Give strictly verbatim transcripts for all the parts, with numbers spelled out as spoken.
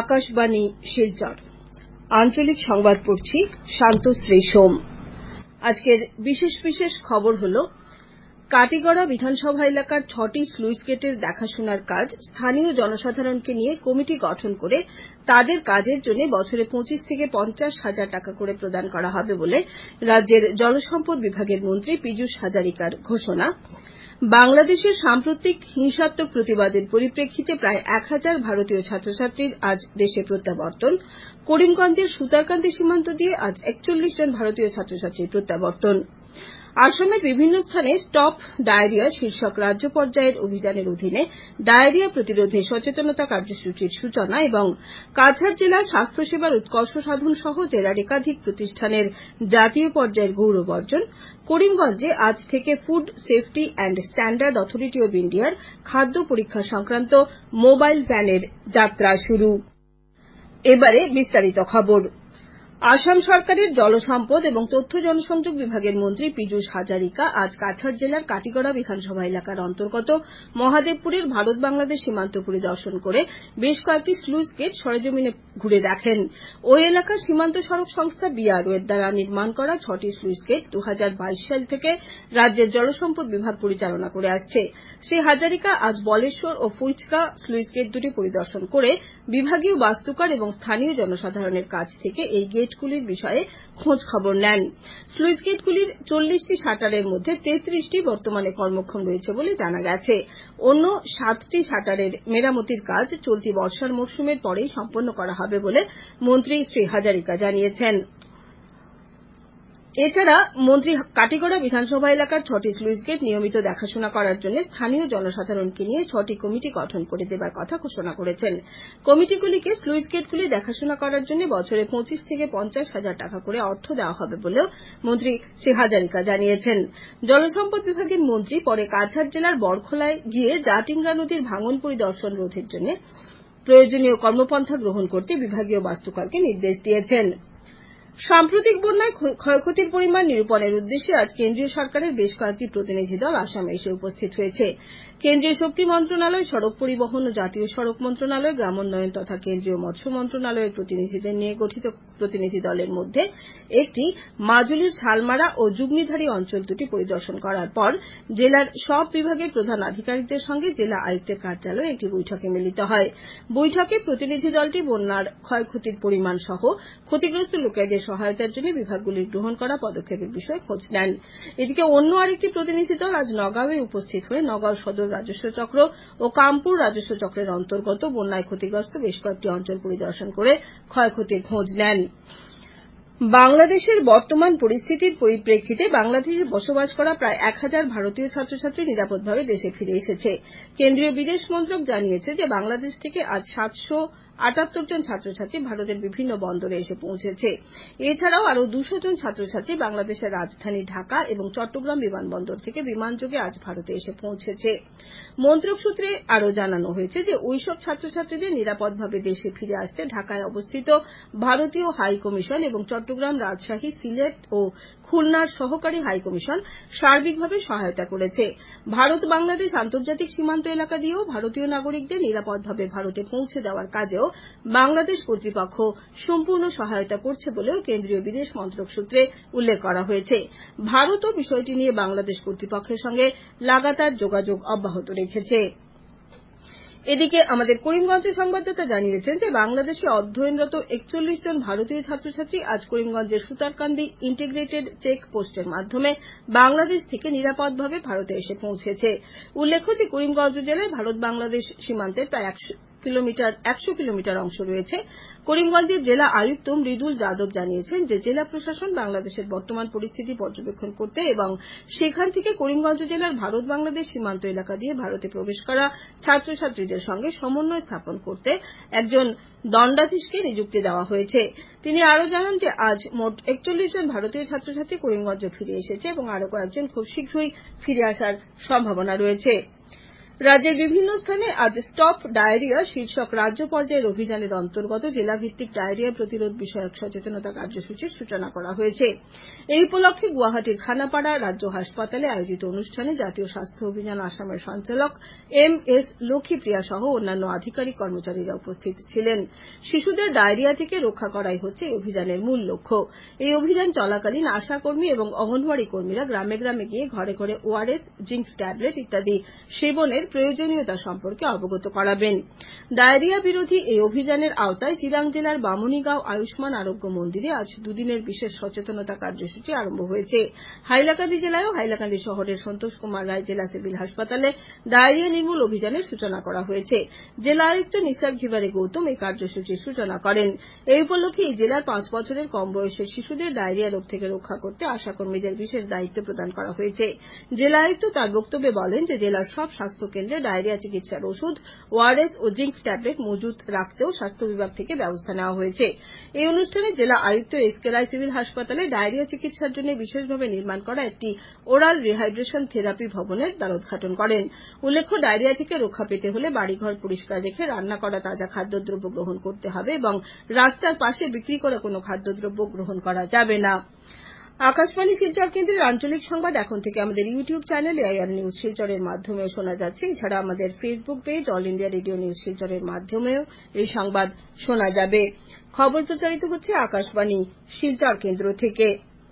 আকাশবাণী শিলচর আঞ্চলিক সংবাদ পড়ছি শান্তশ্রী সোম। আজকের বিশেষ বিশেষ খবর হল, কাটিগড়া বিধানসভা এলাকার ছটি স্লুইস গেটের দেখাশোনার কাজ স্থানীয় জনসাধারণকে নিয়ে কমিটি গঠন করে তাদের কাজের জন্য বছরে পঁচিশ থেকে পঞ্চাশ হাজার টাকা করে প্রদান করা হবে বলে রাজ্যের জলসম্পদ বিভাগের মন্ত্রী পীযূষ হাজারিকার ঘোষণা। বাংলাদেশের সাম্প্রতিক হিংসাত্মক প্রতিবাদের পরিপ্রেক্ষিতে প্রায় এক হাজার ভারতীয় ছাত্রছাত্রীর আজ দেশে প্রত্যাবর্তন। করিমগঞ্জের সুতারকান্দি সীমান্ত দিয়ে আজ একচল্লিশ জন ভারতীয় ছাত্রছাত্রীর প্রত্যাবর্তন। আসামের বিভিন্ন স্থানে স্টপ ডায়রিয়া শীর্ষক রাজ্য পর্যায়ের অভিযানের অধীনে ডায়রিয়া প্রতিরোধে সচেতনতা কার্যসূচির সূচনা এবং কাছাড় জেলার স্বাস্থ্যসেবার উৎকর্ষ সাধন সহ জেলার একাধিক প্রতিষ্ঠানের জাতীয় পর্যায়ের গৌরব অর্জন। করিমগঞ্জে আজ থেকে food safety and standard authority of ইন্ডিয়ার খাদ্য পরীক্ষা সংক্রান্ত মোবাইল ভ্যানের যাত্রা শুরু। এবারে বিস্তারিত খবর। আসাম সরকারের জলসম্পদ এবং তথ্য জনসংযোগ বিভাগের মন্ত্রী পীযূষ হাজারিকা আজ কাছাড় জেলার কাটিগড়া বিধানসভা এলাকার অন্তর্গত মহাদেবপুরের ভারত বাংলাদেশ সীমান্ত পরিদর্শন করে বেশ কয়েকটি স্লুইস গেট সরেজমিনে ঘুরে দেখেন। ওই এলাকার সীমান্ত সড়ক সংস্থা বিআরও এর দ্বারা নির্মাণ করা ছটি স্লুইস গেট দু হাজার বাইশ সাল থেকে রাজ্যের জলসম্পদ বিভাগ পরিচালনা করে আসছে। শ্রী হাজারিকা আজ বলেশ্বর ও ফুইচকা স্লুইস গেট দুটি পরিদর্শন করে বিভাগীয় বাস্তুকার এবং স্থানীয় জনসাধারণের কাছ থেকে এই গেটগুলির বিষয়ে খোঁজ খবর নেন। স্লুইস গেটগুলির চল্লিশটি শাটারের মধ্যে তেত্রিশটি বর্তমানে কর্মক্ষম রয়েছে বলে জানা গেছে। অন্য সাতটি শাটারের মেরামতির কাজ চলতি বর্ষার মরশুমের পরেই সম্পন্ন করা হবে বলে মন্ত্রী শ্রী হাজারিকা জানিয়েছেন। এছাড়া মন্ত্রী কাটিগড়া বিধানসভা এলাকার ছটি স্লুইস গেট নিয়মিত দেখাশোনা করার জন্য স্থানীয় জনসাধারণকে নিয়ে ছটি কমিটি গঠন করে দেবার কথা ঘোষণা করেছেন। কমিটিগুলিকে স্লুইস গেটগুলি দেখাশোনা করার জন্য বছরে পঁচিশ থেকে পঞ্চাশ হাজার টাকা করে অর্থ দেওয়া হবে বলেও মন্ত্রী শ্রী হাজারিকা জানিয়েছেন। জলসম্পদ বিভাগের মন্ত্রী পরে কাছাড় জেলার বড়খোলায় গিয়ে জাটিঙ্গা নদীর ভাঙন পরিদর্শন রোধের জন্য প্রয়োজনীয় কর্মপন্থা গ্রহণ করতে বিভাগীয় বাস্তুকারকে নির্দেশ দিয়েছেন। সাম্প্রতিক বন্যায় ক্ষয়ক্ষতির পরিমাণ নিরূপণের উদ্দেশ্যে আজ কেন্দ্রীয় সরকারের বেশ কয়েকটি প্রতিনিধি দল আসামে এসে উপস্থিত হয়েছে। কেন্দ্রীয় শক্তি মন্ত্রণালয়, সড়ক পরিবহন ও জাতীয় সড়ক মন্ত্রণালয়, গ্রামোন্নয়ন তথা কেন্দ্রীয় মৎস্য মন্ত্রণালয়ের প্রতিনিধিদের নিয়ে গঠিত প্রতিনিধি দলের মধ্যে একটি মাজুলির শালমারা ও যুগ্নিধারী অঞ্চল দুটি পরিদর্শন করার পর জেলার সব বিভাগের প্রধান আধিকারিকদের সঙ্গে জেলা আয়ুক্তের কার্যালয়ে একটি বৈঠকে মিলিত হয়। বৈঠকে প্রতিনিধি দলটি বন্যার ক্ষয়ক্ষতির পরিমাণ সহ ক্ষতিগ্রস্ত লোকেদের সহায়তার জন্য বিভাগগুলির গ্রহণ করা পদক্ষেপের বিষয়ে খোঁজ নেন। এদিকে অন্য আরেকটি প্রতিনিধি দল আজ নগাঁওয়ে উপস্থিত হয়ে নগাঁও সদর রাজস্ব চক্র ও কামপুর রাজস্ব চক্রের অন্তর্গত বন্যায় ক্ষতিগ্রস্ত বেশ কয়েকটি অঞ্চল পরিদর্শন করে ক্ষয়ক্ষতির খোঁজ নেন। বাংলাদেশের বর্তমান পরিস্থিতির পরিপ্রেক্ষিতে বাংলাদেশে বসবাস করা প্রায় এক হাজার ভারতীয় ছাত্রছাত্রী নিরাপদভাবে দেশে ফিরে এসেছে। কেন্দ্রীয় বিদেশ মন্ত্রক জানিয়েছে যে বাংলাদেশ থেকে আজ সাতশো আটাত্তর জন ছাত্রছাত্রী ভারতের বিভিন্ন বন্দরে এসে পৌঁছেছে। এছাড়াও আরও দুশো জন ছাত্রছাত্রী বাংলাদেশের রাজধানী ঢাকা এবং চট্টগ্রাম বিমানবন্দর থেকে বিমানযোগে আজ ভারতে এসে পৌঁছেছে। মন্ত্রক সূত্রে আরও জানানো হয়েছে যে ওইসব ছাত্রছাত্রীদের নিরাপদভাবে দেশে ফিরে আসতে ঢাকায় অবস্থিত ভারতীয় হাই কমিশন এবং চট্টগ্রাম, রাজশাহী, সিলেট ও খুলনার সহকারী হাইকমিশন সার্বিকভাবে সহায়তা করেছে। ভারত বাংলাদেশ আন্তর্জাতিক সীমান্ত এলাকা দিয়েও ভারতীয় নাগরিকদের নিরাপদভাবে ভারতে পৌঁছে দেওয়ার কাজেও বাংলাদেশ কর্তৃপক্ষ সম্পূর্ণ সহায়তা করছে বলেও কেন্দ্রীয় বিদেশ মন্ত্রক সূত্রে উল্লেখ করা হয়েছে। ভারতও বিষয়টি নিয়ে বাংলাদেশ কর্তৃপক্ষের সঙ্গে লাগাতার যোগাযোগ অব্যাহত রেখেছে। এদিকে আমাদের করিমগঞ্জের সংবাদদাতা জানিয়েছেন যে বাংলাদেশে অধ্যয়নরত একচল্লিশ জন ভারতীয় ছাত্রছাত্রী আজ করিমগঞ্জের সুতারকান্দি ইন্টিগ্রেটেড চেক পোস্টের মাধ্যমে বাংলাদেশ থেকে নিরাপদভাবে ভারতে এসে পৌঁছেছে। উল্লেখ্য যে করিমগঞ্জ জেলায় ভারত বাংলাদেশ সীমান্তের প্রায় একশো কিলোমিটার অংশ রয়েছে। করিমগঞ্জের জেলা আয়ুক্ত মৃদুল যাদব জানিয়েছেন যে জেলা প্রশাসন বাংলাদেশের বর্তমান পরিস্থিতি পর্যবেক্ষণ করতে এবং সেখান থেকে করিমগঞ্জ জেলার ভারত বাংলাদেশ সীমান্ত এলাকা দিয়ে ভারতে প্রবেশ করা ছাত্রছাত্রীদের সঙ্গে সমন্বয় স্থাপন করতে একজন দণ্ডাধীশকে নিযুক্তি দেওয়া হয়েছে। তিনি আরও জানান যে আজ মোট একচল্লিশ জন ভারতীয় ছাত্রছাত্রী করিমগঞ্জে ফিরে এসেছে এবং আরও কয়েকজন খুব শীঘ্রই ফিরে আসার সম্ভাবনা রয়েছে। রাজ্যের বিভিন্ন স্থানে আজ স্টপ ডায়রিয়া শীর্ষক রাজ্য পর্যায়ের অভিযানের অন্তর্গত জেলাভিত্তিক ডায়রিয়া প্রতিরোধ বিষয়ক সচেতনতা কার্যসূচির সূচনা করা হয়েছে। এই উপলক্ষে গুয়াহাটির খানাপাড়া রাজ্য হাসপাতালে আয়োজিত অনুষ্ঠানে জাতীয় স্বাস্থ্য অভিযান আসামের সঞ্চালক এম এস লক্ষ্মীপ্রিয়া সহ অন্যান্য আধিকারিক কর্মচারীরা উপস্থিত ছিলেন। শিশুদের ডায়রিয়া থেকে রক্ষা করাই হচ্ছে এই অভিযানের মূল লক্ষ্য। এই অভিযান চলাকালীন আশাকর্মী এবং অঙ্গনওয়াড়ি কর্মীরা গ্রামে গ্রামে গিয়ে ঘরে ঘরে ওআরএস, জিঙ্ক ট্যাবলেট ইত্যাদি সেবনের প্রয়োজনীয়তা সম্পর্কে অবগত করাবেন। ডায়রিয়া বিরোধী এই অভিযানের আওতায় চিরাং জেলার বামুনিগাঁও আয়ুষ্মান আরোগ্য মন্দিরে আজ দুদিনের বিশেষ সচেতনতা কার্যসূচি আরম্ভ হয়েছে। হাইলাকান্দি জেলায়ও হাইলাকান্দি শহরের সন্তোষ কুমার রায় জেলা সিভিল হাসপাতালে ডায়রিয়া নির্মূল অভিযানের সূচনা করা হয়েছে। জেলা আয়ুক্ত নিসার ঘিবারে গৌতম এই কার্যসূচির সূচনা করেন। এই উপলক্ষে এই জেলার পাঁচ বছরের কম বয়সের শিশুদের ডায়রিয়া রোগ থেকে রক্ষা করতে আশাকর্মীদের বিশেষ দায়িত্ব প্রদান করা হয়েছে। জেলা আয়ুক্ত তার বক্তব্যে বলেন যে জেলার সব স্বাস্থ্য কেন্দ্রে ডায়রিয়া চিকিৎসার ওষুধ, ওআরএস ও জিঙ্ক ট্যাবলেট মজুত রাখতেও স্বাস্থ্য বিভাগ থেকে ব্যবস্থা নেওয়া হয়েছে। এই অনুষ্ঠানে জেলা আয়ুক্ত এস কে রায় সিভিল হাসপাতালে ডায়রিয়া চিকিৎসার জন্য বিশেষভাবে নির্মাণ করা একটি ওরাল রিহাইড্রেশন থেরাপি ভবনের দ্বারোদ্ঘাটন করেন। উল্লেখ্য, ডায়রিয়া থেকে রক্ষা পেতে হলে বাড়িঘর পরিষ্কার রেখে রান্না করা তাজা খাদ্যদ্রব্য গ্রহণ করতে হবে এবং রাস্তার পাশে বিক্রি করা কোনো খাদ্যদ্রব্য গ্রহণ করা যাবে না। আকাশবাণী শিলচর কেন্দ্রের আঞ্চলিক সংবাদ এখন থেকে আমাদের ইউটিউব চ্যানেল এআইআর নিউজ শিলচরের মাধ্যমেও শোনা যাচ্ছে। এছাড়া আমাদের Facebook page All India Radio News শিলচরের মাধ্যমেও এই সংবাদ শোনা যাবে। খবর প্রচারিত হচ্ছে আকাশবাণী শিলচর কেন্দ্র থেকে।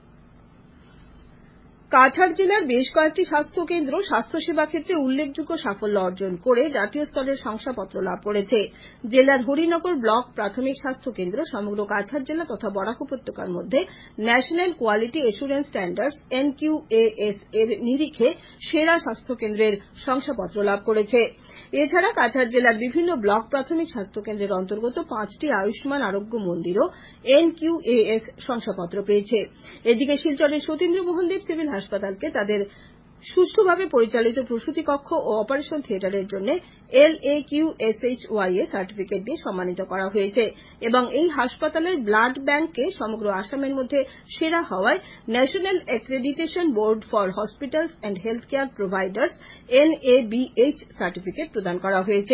কাছাড় জেলার বেশ কয়েকটি স্বাস্থ্য কেন্দ্র স্বাস্থ্যসেবা ক্ষেত্রে উল্লেখযোগ্য সাফল্য অর্জন করে জাতীয় স্তরের শংসাপত্র লাভ করেছে। জেলার হরিনগর ব্লক প্রাথমিক স্বাস্থ্য কেন্দ্র সমগ্র কাছাড় জেলা তথা বরাক উপত্যকার মধ্যে national quality assurance standards NQAS এর নিরিখে সেরা স্বাস্থ্য কেন্দ্রের শংসাপত্র লাভ করেছে। এছাড়া কাছাড় জেলার বিভিন্ন ব্লক প্রাথমিক স্বাস্থ্য কেন্দ্রের অন্তর্গত পাঁচটি আয়ুষ্মান আরোগ্য মন্দিরও এনকিউএএস শংসাপত্র পেয়েছে। এদিকে শিলচরের সতীন্দ্রমোহন দেব সিভিল হাসপাতালকে তাদের সুষ্ঠুভাবে পরিচালিত প্রসূতি কক্ষ ও অপারেশন থিয়েটারের জন্য এলএকিউএসএইচওয়াই এ সার্টিফিকেট দিয়ে সম্মানিত করা হয়েছে এবং এই হাসপাতালের ব্লাড ব্যাংককে সমগ্র আসামের মধ্যে সেরা হওয়ায় national accreditation board for hospitals and health care providers NABH certificate প্রদান করা হয়েছে।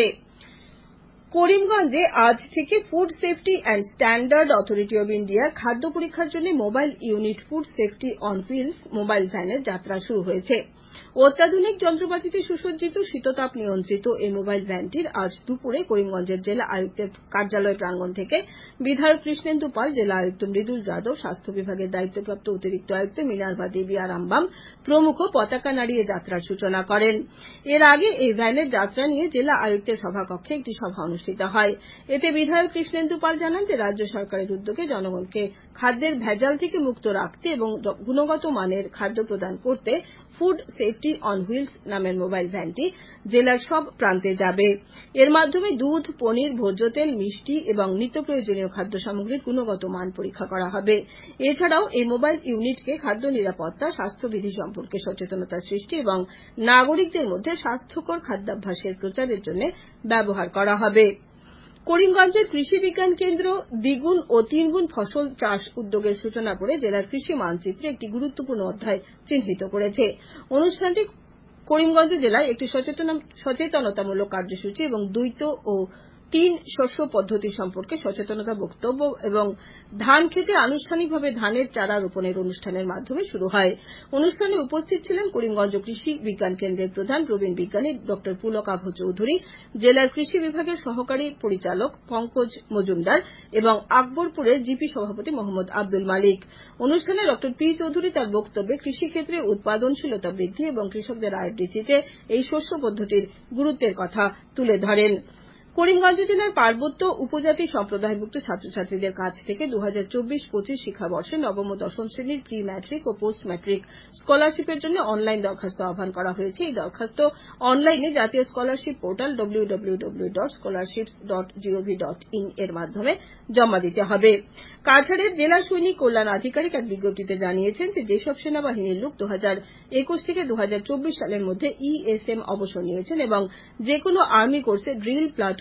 করিমগঞ্জে আজ থেকে food safety and standard authority of ইন্ডিয়ার খাদ্য পরীক্ষার জন্য mobile unit food safety on wheels mobile ভ্যানের যাত্রা শুরু হয়েছে। অত্যাধুনিক যন্ত্রপাতিতে সুসজ্জিত শীততাপ নিয়ন্ত্রিত এই মোবাইল ভ্যানটির আজ দুপুরে করিমগঞ্জের জেলা আয়ুক্তের কার্যালয় প্রাঙ্গণ থেকে বিধায়ক কৃষ্ণেন্দু পাল, জেলা আয়ুক্ত মৃদুল যাদব, স্বাস্থ্য বিভাগের দায়িত্বপ্রাপ্ত অতিরিক্ত আয়ুক্ত মিনার্ভা দেবী আরামবাম প্রমুখ পতাকা নাড়িয়ে যাত্রার সূচনা করেন। এর আগে এই ভ্যানের যাত্রা নিয়ে জেলা আয়ুক্তের সভাকক্ষে একটি সভা অনুষ্ঠিত হয়। এতে বিধায়ক কৃষ্ণেন্দু পাল জানান যে রাজ্য সরকারের উদ্যোগে জনগণকে খাদ্যের ভেজাল থেকে মুক্ত রাখতে এবং গুণগত মানের খাদ্য প্রদান করতে ফুড সেফটি অন হুইলস নামের মোবাইল ভ্যানটি জেলার সব প্রান্তে যাবে। এর মাধ্যমে দুধ, পনির, ভোজ্য তেল, মিষ্টি এবং নিত্য প্রয়োজনীয় খাদ্য সামগ্রীর গুণগত মান পরীক্ষা করা হবে। এছাড়াও এই মোবাইল ইউনিটকে খাদ্য নিরাপত্তা, স্বাস্থ্যবিধি সম্পর্কে সচেতনতা সৃষ্টি এবং নাগরিকদের মধ্যে স্বাস্থ্যকর খাদ্যাভ্যাসের প্রচারের জন্য ব্যবহার করা হবে। করিমগঞ্জের কৃষি বিজ্ঞান কেন্দ্র দ্বিগুণ ও তিনগুণ ফসল চাষ উদ্যোগের সূচনা করে জেলার কৃষি মানচিত্রে একটি গুরুত্বপূর্ণ অধ্যায় চিহ্নিত করেছে। অনুষ্ঠানটি করিমগঞ্জ জেলায় একটি সচেতনতামূলক কার্যসূচি এবং দ্বৈত ও তিন শস্য পদ্ধতি সম্পর্কে সচেতনতা বক্তব্য এবং ধান খেতে আনুষ্ঠানিকভাবে ধানের চারা রোপণের অনুষ্ঠানের মাধ্যমে শুরু হয়। অনুষ্ঠানে উপস্থিত ছিলেন করিমগঞ্জ কৃষি বিজ্ঞান কেন্দ্রের প্রধান প্রবীণ বিজ্ঞানী ড পুলকাভ চৌধুরী, জেলার কৃষি বিভাগের সহকারী পরিচালক পঙ্কজ মজুমদার এবং আকবরপুরের জিপি সভাপতি মোহাম্মদ আব্দুল মালিক। অনুষ্ঠানে ড পি চৌধুরী তার বক্তব্যে কৃষিক্ষেত্রে উৎপাদনশীলতা বৃদ্ধি এবং কৃষকদের আয় বৃদ্ধিতে এই শস্য পদ্ধতির গুরুত্বের কথা তুলে ধরেন। করিমগঞ্জ জেলার পার্বত্য উপজাতি সম্প্রদায়ভুক্ত ছাত্রছাত্রীদের কাছ থেকে দু হাজার চব্বিশ পঁচিশ শিক্ষাবর্ষে নবম ও দশম শ্রেণীর প্রি ম্যাট্রিক ও পোস্ট ম্যাট্রিক স্কলারশিপের জন্য অনলাইন দরখাস্ত আহ্বান করা হয়েছে। এই দরখাস্ত অনলাইনে জাতীয় scholarship portal W W W dot scholarships dot GOV dot in এর মাধ্যমে জমা দিতে হবে। কাছাড়ের জেলা সৈনিক কল্যাণ আধিকারিক এক বিজ্ঞপ্তিতে জানিয়েছেন যে যেসব সেনাবাহিনীর লোক দু হাজার একুশ থেকে দু হাজার চব্বিশ সালের মধ্যে ইএসএম অবসর নিয়েছেন এবং যে কোনো আর্মি কোর্সে drill, platoon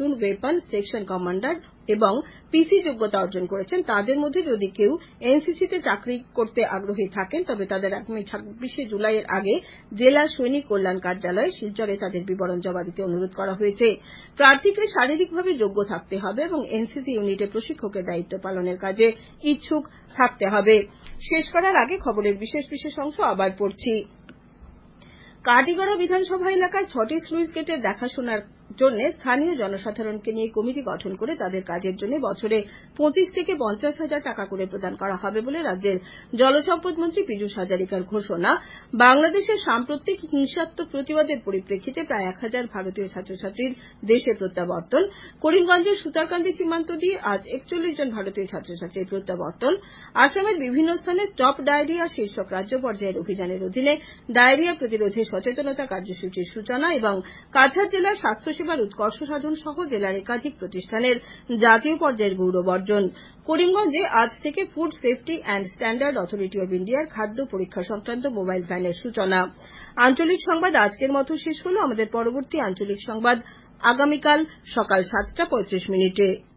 platoon, weapon, section commander এবং পিসি যোগ্যতা অর্জন করেছেন তাদের মধ্যে যদি কেউ এনসিসিতে চাকরি করতে আগ্রহী থাকেন তবে তাদের আগামী ছাব্বিশে জুলাইয়ের আগে জেলা সৈনিক কল্যাণ কার্যালয়ে শিলচরে তাদের বিবরণ জমা দিতে অনুরোধ করা হয়েছে। প্রার্থীকে শারীরিকভাবে যোগ্য থাকতে হবে এবং এনসিসি ইউনিটে প্রশিক্ষকের দায়িত্ব পালনের কাজে ইচ্ছুক থাকতে হবে। শেষ করার আগে খবরের বিশেষ বিশেষ অংশ আবার পড়ছি। কাটিগড়া বিধানসভা এলাকায় ছটি স্লুইস গেটের দেখাশোনার জন্য স্থানীয় জনসাধারণকে নিয়ে কমিটি গঠন করে তাদের কাজের জন্য বছরে পঁচিশ থেকে পঞ্চাশ হাজার টাকা করে প্রদান করা হবে বলে রাজ্যের জলসম্পদ মন্ত্রী পীযূষ হাজারিকার ঘোষণা। বাংলাদেশের সাম্প্রতিক হিংসাত্মক প্রতিবাদের পরিপ্রেক্ষিতে প্রায় এক হাজার ভারতীয় ছাত্রছাত্রীর দেশে প্রত্যাবর্তন। করিমগঞ্জের সুতারকান্দি সীমান্ত দিয়ে আজ একচল্লিশ জন ভারতীয় ছাত্রছাত্রীর প্রত্যাবর্তন। আসামের বিভিন্ন স্থানে স্টপ ডায়রিয়া শীর্ষক রাজ্য পর্যায়ের অভিযানের অধীনে ডায়রিয়া প্রতিরোধে সচেতনতা কার্যসূচির সূচনা এবং কাছাড় জেলার স্বাস্থ্যসেবার উৎকর্ষ সাধন সহ জেলার একাধিক প্রতিষ্ঠানের জাতীয় পর্যায়ের গৌরব অর্জন। করিমগঞ্জে আজ থেকে food safety and standard authority of ইন্ডিয়ার খাদ্য পরীক্ষা সংক্রান্ত মোবাইল ভ্যানের সূচনা। আঞ্চলিক সংবাদ আজকের মতো শেষ হল। আমাদের পরবর্তী আঞ্চলিক সংবাদ আগামীকাল সকাল সাতটা পঁয়ত্রিশ মিনিটে।